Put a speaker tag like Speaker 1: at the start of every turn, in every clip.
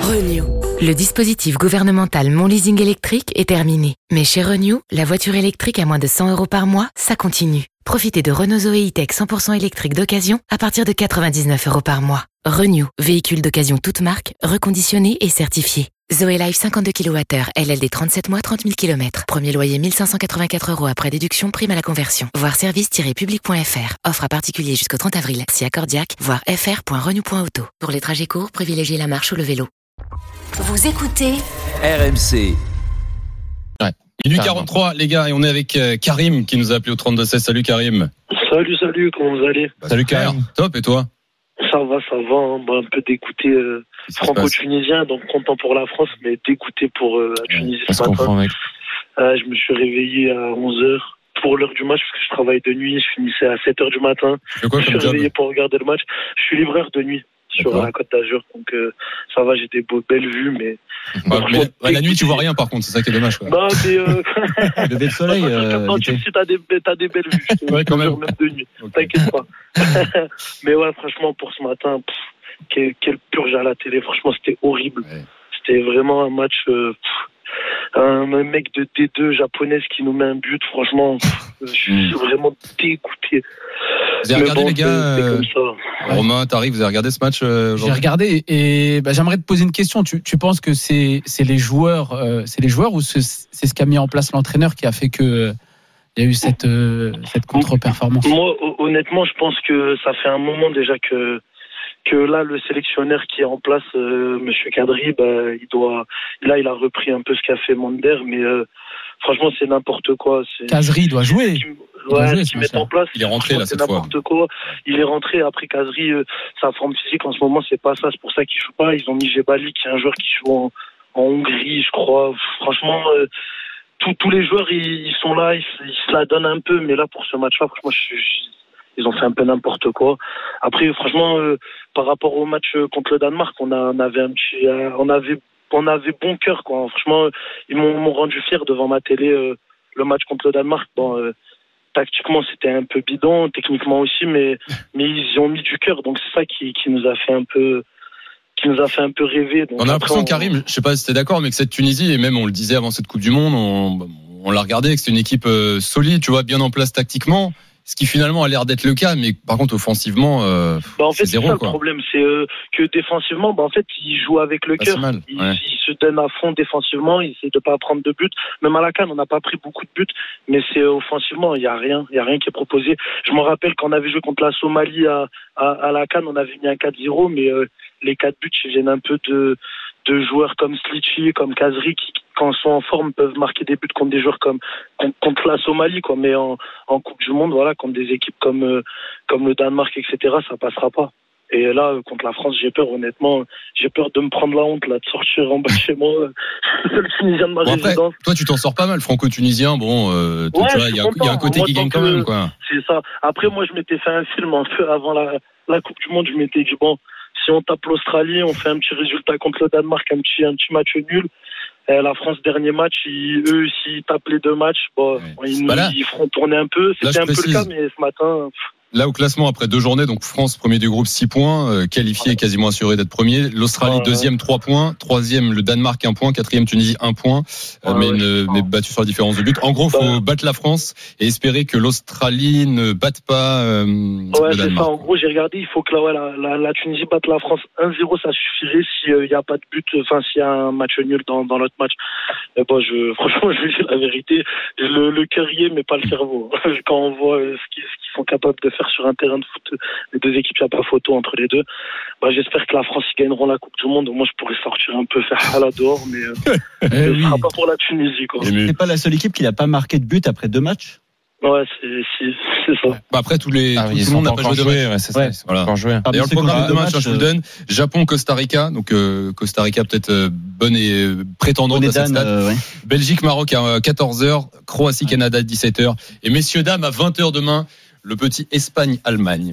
Speaker 1: Renew.
Speaker 2: Le dispositif gouvernemental Mon Leasing électrique est terminé. Mais chez Renew, la voiture électrique à moins de 100 € par mois, ça continue. Profitez de Renault Zoe E-Tech 100% électrique d'occasion à partir de 99 € par mois. Renew, véhicule d'occasion toute marque, reconditionné et certifié. Zoe Life 52 kWh, LLD 37 mois, 30 000 km. Premier loyer 1584 € après déduction, prime à la conversion. Voir service-public.fr. Offre à particulier jusqu'au 30 avril. Si accordiaque, voir fr.renew.auto. Pour les trajets courts, privilégiez la marche ou le vélo.
Speaker 1: Vous écoutez
Speaker 3: RMC.
Speaker 4: Ouais. Il est 43 les gars et on est avec Karim qui nous a appelé au 32-16. Salut Karim.
Speaker 5: Salut, comment vous allez?
Speaker 4: Salut Karim. Top, et toi?
Speaker 5: Ça va, un peu dégoûté franco-tunisien, donc content pour la France, mais dégoûté pour la Tunisie ce matin. Mec. Je me suis réveillé à 11h pour l'heure du match, parce que je travaille de nuit, je finissais à 7h du matin. Je me suis réveillé pour regarder le match. Je suis livreur de nuit sur la Côte d'Azur, donc ça va, j'ai des belles vues, mais
Speaker 4: la nuit tu vois rien par contre, c'est ça qui est dommage quoi.
Speaker 5: Non mais
Speaker 4: lever de soleil
Speaker 5: t'as des belles vues,
Speaker 4: ouais, quand même
Speaker 5: de nuit, t'inquiète pas. Mais ouais, franchement pour ce matin, quelle purge à la télé, franchement c'était horrible. C'était vraiment un match un mec de D2 japonaise qui nous met un but, franchement je suis vraiment dégoûté.
Speaker 4: Vous avez regardé les gars Romain, t'arrives, vous avez regardé ce match aujourd'hui?
Speaker 6: J'ai regardé et j'aimerais te poser une question. Tu penses que c'est les joueurs ou c'est ce qu'a mis en place l'entraîneur qui a fait que il y a eu cette contre-performance? Moi,
Speaker 5: honnêtement, je pense que ça fait un moment déjà que là, le sélectionneur qui est en place, Monsieur Kadri, il a repris un peu ce qu'a fait Mander, mais franchement, c'est n'importe quoi.
Speaker 6: Kadri doit jouer.
Speaker 5: Ce qu'ils mettent en place,
Speaker 4: il est rentré là cette fois.
Speaker 5: N'importe quoi. Il est rentré après Kadri, sa forme physique en ce moment, c'est pas ça. C'est pour ça qu'il joue pas. Ils ont mis Jebali, qui est un joueur qui joue en Hongrie, je crois. Franchement, tous les joueurs, ils sont là, ils se la donnent un peu, mais là pour ce match-là, franchement, ils ont fait un peu n'importe quoi. Après, franchement, par rapport au match contre le Danemark, on avait bon cœur, quoi. Franchement, ils m'ont rendu fier devant ma télé. Le match contre le Danemark, tactiquement, c'était un peu bidon, techniquement aussi, mais ils ont mis du cœur, donc c'est ça qui nous a fait un peu rêver. Donc
Speaker 4: on a l'impression, Karim, je sais pas si t'es d'accord, mais que cette Tunisie, et même on le disait avant cette Coupe du Monde, on l'a regardé, que c'était une équipe solide, tu vois, bien en place tactiquement. Ce qui finalement a l'air d'être le cas, mais par contre offensivement, c'est zéro.
Speaker 5: C'est ça,
Speaker 4: quoi.
Speaker 5: Le problème, c'est que défensivement, en fait, ils jouent avec le cœur. Ils se donnent à fond défensivement, ils essaient de pas prendre de buts. Même à la CAN, on n'a pas pris beaucoup de buts, mais c'est offensivement, il y a rien qui est proposé. Je me rappelle quand on avait joué contre la Somalie à la CAN, on avait mis un 4-0, mais les 4 buts, ils viennent un peu de joueurs comme Slichi, comme Kazri, qui, quand ils sont en forme, peuvent marquer des buts contre des joueurs comme contre la Somalie, quoi. Mais en Coupe du Monde, voilà, contre des équipes comme le Danemark, etc., ça passera pas. Et là, contre la France, j'ai peur, honnêtement. J'ai peur de me prendre la honte, là, de sortir en bas de chez moi. Le Tunisien de ma résidence.
Speaker 4: Toi, tu t'en sors pas mal, franco-tunisien. Bon, tu vois, il y a un côté qui gagne quand même, quoi.
Speaker 5: C'est ça. Après, moi, je m'étais fait un film un peu avant la Coupe du Monde. Je m'étais dit, bon, si on tape l'Australie, on fait un petit résultat contre le Danemark, un petit match nul. La France, dernier match, eux, s'ils tapent les 2 matchs, ils feront tourner un peu. C'était un peu le cas, mais ce matin...
Speaker 4: Là, au classement, après 2 journées, donc France, premier du groupe, 6 points, qualifié, quasiment assuré d'être premier. L'Australie, deuxième, 3 points. Troisième, le Danemark, 1 point. Quatrième, Tunisie, 1 point. Mais battu sur la différence de but. En gros, faut battre la France et espérer que l'Australie ne batte pas le Danemark.
Speaker 5: C'est ça. En gros, j'ai regardé, il faut que la Tunisie batte la France 1-0, ça suffirait s'il n'y a pas de but, s'il y a un match nul dans l'autre match. Mais franchement, je vais dire la vérité, le cœur y est, mais pas le cerveau. Quand on voit ce qu'ils sont capables de faire sur un terrain de foot, les deux équipes, il n'y a pas photo entre les deux. J'espère que la France gagneront la Coupe du Monde. Moi, je pourrais sortir un peu, faire hala dehors, mais ce ne sera pas pour la Tunisie, quoi.
Speaker 7: C'est pas la seule équipe qui n'a pas marqué de but après 2 matchs?
Speaker 5: Ouais, c'est ça.
Speaker 4: Après, tout le monde n'a pas joué de match.
Speaker 7: Ouais, c'est ça.
Speaker 4: Voilà. D'ailleurs, le programme de match, je vous le donne. Japon-Costa Rica. Donc, Costa Rica peut-être bonne et prétendante à cette stade. Belgique-Maroc à 14h. Croatie-Canada à 17h. Et messieurs-dames, à 20h demain, le petit Espagne-Allemagne.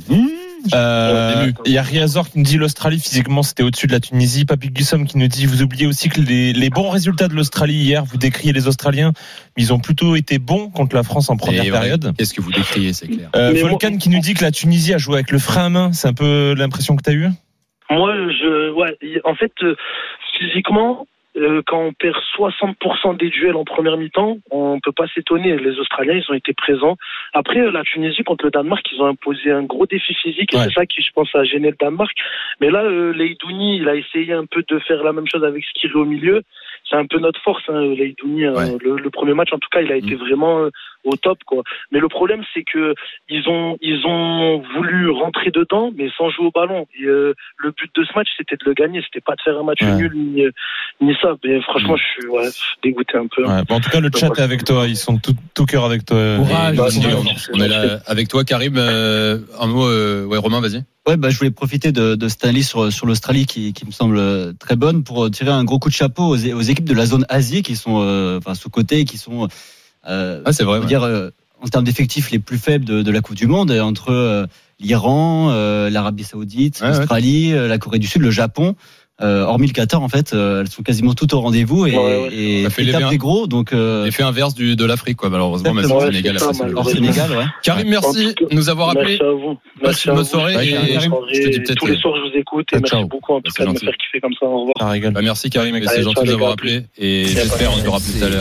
Speaker 8: Il y a Riazor qui nous dit l'Australie physiquement c'était au-dessus de la Tunisie. Papy Gussom qui nous dit vous oubliez aussi que les bons résultats de l'Australie hier, vous décriez les Australiens, mais ils ont plutôt été bons contre la France en première période.
Speaker 4: Qu'est-ce que vous décriez, c'est clair.
Speaker 8: Volcan qui nous dit que la Tunisie a joué avec le frein à main, c'est un peu l'impression que tu as eu?
Speaker 5: Moi, en fait, physiquement, quand on perd 60% des duels en première mi-temps, on peut pas s'étonner. Les Australiens, ils ont été présents. Après, la Tunisie contre le Danemark, ils ont imposé un gros défi physique et c'est ça qui, je pense, a gêné le Danemark. Mais là, Leidouni, il a essayé un peu de faire la même chose avec Skiri au milieu. C'est un peu notre force, Leidouni. Le premier match, en tout cas, il a été vraiment au top, quoi. Mais le problème, c'est que ils ont voulu rentrer dedans, mais sans jouer au ballon. Et, le but de ce match, c'était de le gagner. C'était pas de faire un match nul ni ça. Mais franchement, je suis dégoûté un peu.
Speaker 8: Ouais. Bon, en tout cas, le chat est avec toi. Ils sont tout cœur avec toi.
Speaker 6: Courage.
Speaker 4: On est là avec toi, Karim. Un mot, Romain, vas-y.
Speaker 7: Ouais, je voulais profiter de cette analyse sur l'Australie qui me semble très bonne pour tirer un gros coup de chapeau aux équipes de la zone Asie qui sont sous-cotées, qui sont
Speaker 4: c'est vrai.
Speaker 7: Dire en termes d'effectifs les plus faibles de la Coupe du Monde, entre l'Iran, l'Arabie Saoudite, l'Australie, la Corée du Sud, le Japon. Hormis le Qatar, en fait, elles sont quasiment toutes au rendez-vous et tapent des gros. Donc
Speaker 4: l'effet inverse de l'Afrique, quoi. Malheureusement, mais
Speaker 7: c'est
Speaker 4: Sénégal.
Speaker 7: Sénégal,
Speaker 4: Karim, merci de nous avoir appelé.
Speaker 5: Merci à vous.
Speaker 4: Passe une bonne soirée.
Speaker 5: Tous les soirs, je vous écoute et merci beaucoup en tout cas de me faire kiffer comme ça. Au revoir.
Speaker 4: Merci Karim, c'est gentil de nous avoir appelé et j'espère on se verra plus à l'heure.